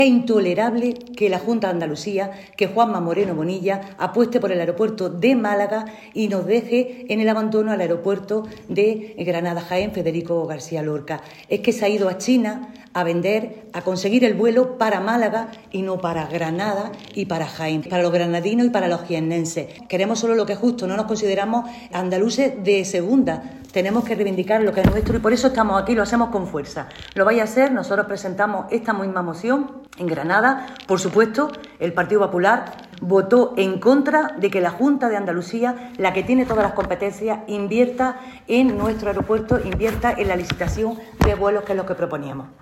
Es intolerable que la Junta de Andalucía, que Juanma Moreno Bonilla, apueste por el aeropuerto de Málaga y nos deje en el abandono al aeropuerto de Granada Jaén Federico García Lorca. Es que se ha ido a China a vender, a conseguir el vuelo para Málaga y no para Granada y para Jaén, para los granadinos y para los jiennenses. Queremos solo lo que es justo, no nos consideramos andaluces de segunda. Tenemos que reivindicar lo que es nuestro y por eso estamos aquí, lo hacemos con fuerza. Lo vais a hacer, nosotros presentamos esta misma moción en Granada. Por supuesto, el Partido Popular votó en contra de que la Junta de Andalucía, la que tiene todas las competencias, invierta en nuestro aeropuerto, invierta en la licitación de vuelos, que es lo que proponíamos.